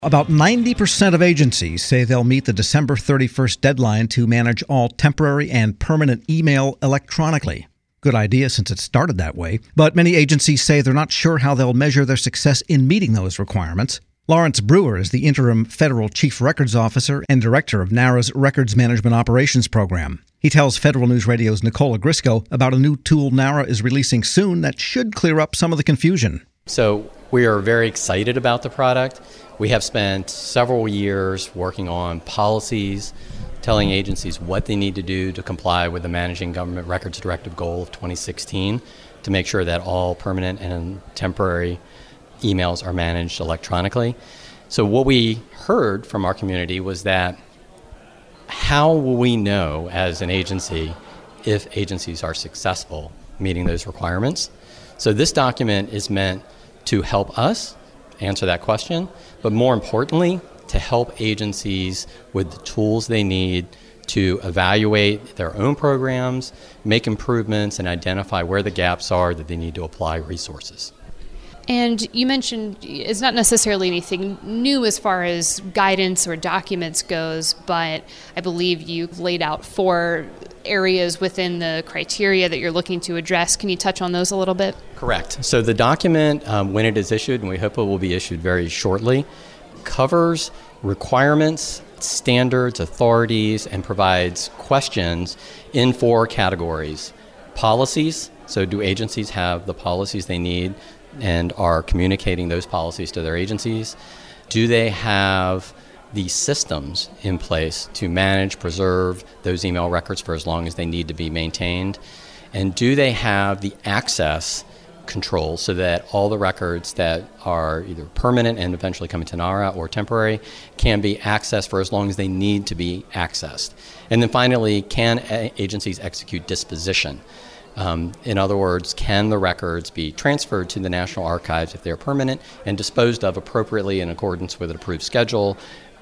About 90% of agencies say they'll meet the December 31st deadline to manage all temporary and permanent email electronically. Good idea since it started that way, but many agencies say they're not sure how they'll measure their success in meeting those requirements. Lawrence Brewer is the interim federal chief records officer and director of NARA's Records Management Operations Program. He tells Federal News Radio's Nicola Grisco about a new tool NARA is releasing soon that should clear up some of the confusion. So we are very excited about the product. We have spent several years working on policies, telling agencies what they need to do to comply with the Managing Government Records Directive goal of 2016 to make sure that all permanent and temporary emails are managed electronically. So what we heard from our community was that how will we know as an agency if agencies are successful meeting those requirements? So this document is meant to help us answer that question, but more importantly, to help agencies with the tools they need to evaluate their own programs, make improvements, and identify where the gaps are that they need to apply resources. And you mentioned it's not necessarily anything new as far as guidance or documents goes, but I believe you've laid out 4 areas within the criteria that you're looking to address. Can you touch on those a little bit? Correct. So the document, when it is issued, and we hope it will be issued very shortly, covers requirements, standards, authorities, and provides questions in 4 categories. Policies, so do agencies have the policies they need and are communicating those policies to their agencies? Do they have the systems in place to manage, preserve those email records for as long as they need to be maintained? And do they have the access control so that all the records that are either permanent and eventually come into NARA or temporary can be accessed for as long as they need to be accessed? And then finally, can agencies execute disposition? In other words, can the records be transferred to the National Archives if they're permanent and disposed of appropriately in accordance with an approved schedule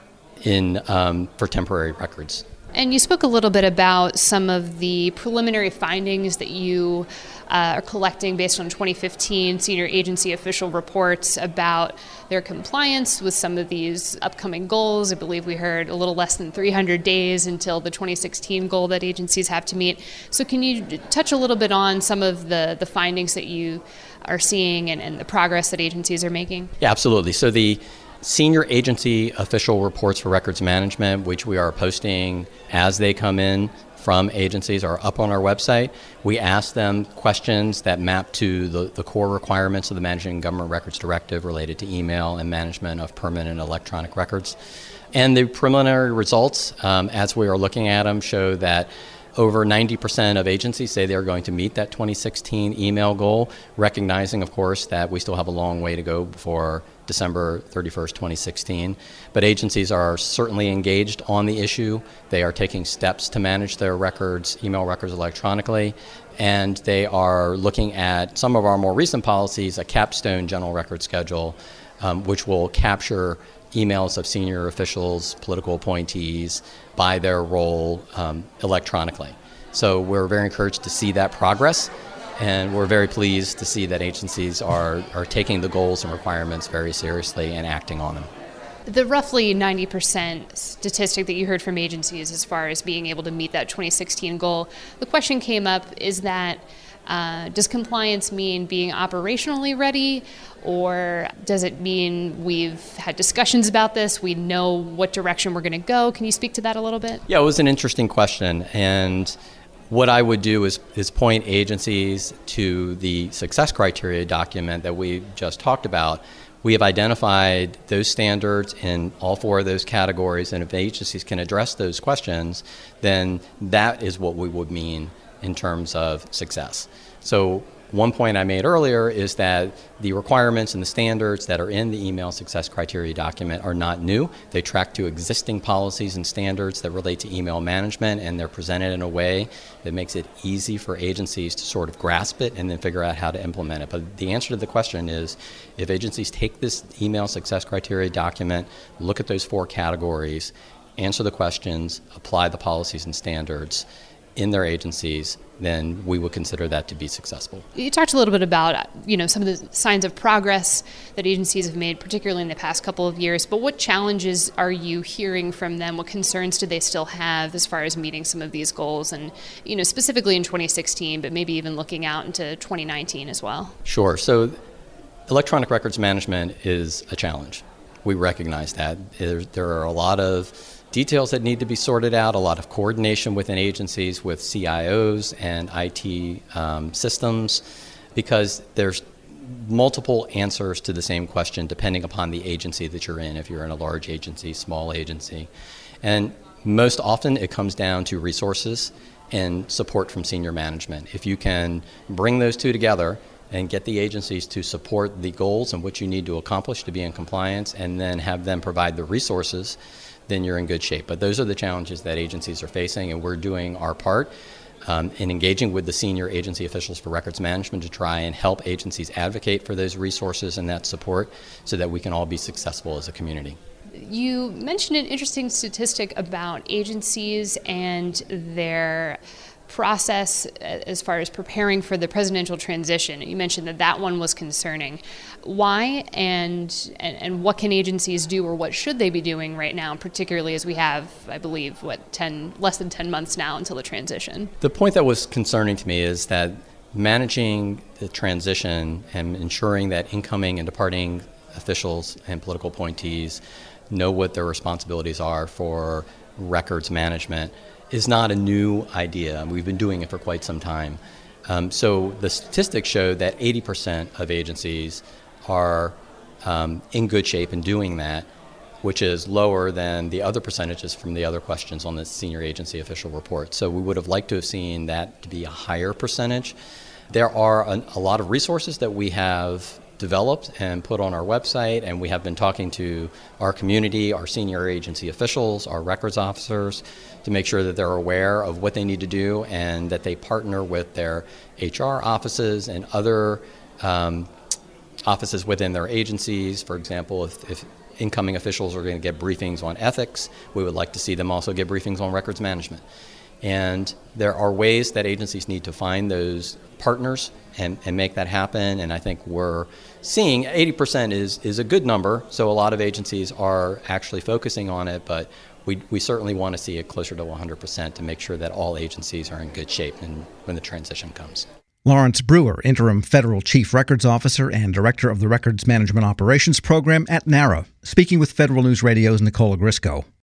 for temporary records? And you spoke a little bit about some of the preliminary findings that you are collecting based on 2015 senior agency official reports about their compliance with some of these upcoming goals. I believe we heard a little less than 300 days until the 2016 goal that agencies have to meet. So can you touch a little bit on some of the findings that you are seeing and the progress that agencies are making? Yeah, absolutely. So the senior agency official reports for records management, which we are posting as they come in from agencies, are up on our website. We ask them questions that map to the core requirements of the Managing Government Records Directive related to email and management of permanent electronic records. And the preliminary results, as we are looking at them, show that over 90% of agencies say they're going to meet that 2016 email goal, recognizing, of course, that we still have a long way to go before December 31st, 2016. But agencies are certainly engaged on the issue. They are taking steps to manage their records, email records electronically, and they are looking at some of our more recent policies, a capstone general record schedule, which will capture emails of senior officials, political appointees, by their role electronically. So we're very encouraged to see that progress, and we're very pleased to see that agencies are taking the goals and requirements very seriously and acting on them. The roughly 90% statistic that you heard from agencies as far as being able to meet that 2016 goal, the question came up, is that does compliance mean being operationally ready, or does it mean we've had discussions about this, we know what direction we're going to go? Can you speak to that a little bit? Yeah, it was an interesting question, and what I would do is point agencies to the success criteria document that we just talked about. We have identified those standards in all 4 of those categories, and if agencies can address those questions, then that is what we would mean in terms of success. So one point I made earlier is that the requirements and the standards that are in the email success criteria document are not new. They track to existing policies and standards that relate to email management, and they're presented in a way that makes it easy for agencies to sort of grasp it and then figure out how to implement it. But the answer to the question is, if agencies take this email success criteria document, look at those 4 categories, answer the questions, apply the policies and standards, in their agencies, then we would consider that to be successful. You talked a little bit about, some of the signs of progress that agencies have made, particularly in the past couple of years, but what challenges are you hearing from them? What concerns do they still have as far as meeting some of these goals? And, specifically in 2016, but maybe even looking out into 2019 as well. Sure. So electronic records management is a challenge. We recognize that. There are a lot of details that need to be sorted out, a lot of coordination within agencies with CIOs and IT systems, because there's multiple answers to the same question depending upon the agency that you're in, if you're in a large agency, small agency. And most often it comes down to resources and support from senior management. If you can bring those two together and get the agencies to support the goals and what you need to accomplish to be in compliance, and then have them provide the resources, then you're in good shape. But those are the challenges that agencies are facing, and we're doing our part in engaging with the senior agency officials for records management to try and help agencies advocate for those resources and that support so that we can all be successful as a community. You mentioned an interesting statistic about agencies and their process as far as preparing for the presidential transition. You mentioned that one was concerning. Why and what can agencies do, or what should they be doing right now, particularly as we have, I believe, less than 10 months now until the transition? The point that was concerning to me is that managing the transition and ensuring that incoming and departing officials and political appointees know what their responsibilities are for records management is not a new idea. We've been doing it for quite some time. So the statistics show that 80% of agencies are in good shape in doing that, which is lower than the other percentages from the other questions on the senior agency official report. So we would have liked to have seen that to be a higher percentage. There are a lot of resources that we have developed and put on our website, and we have been talking to our community, our senior agency officials, our records officers, to make sure that they're aware of what they need to do and that they partner with their HR offices and other offices within their agencies. For example, if incoming officials are going to get briefings on ethics, we would like to see them also get briefings on records management. And there are ways that agencies need to find those partners and make that happen. And I think we're seeing 80% is a good number. So a lot of agencies are actually focusing on it, but we certainly want to see it closer to 100% to make sure that all agencies are in good shape when the transition comes. Lawrence Brewer, Interim Federal Chief Records Officer and Director of the Records Management Operations Program at NARA, speaking with Federal News Radio's Nicola Grisco.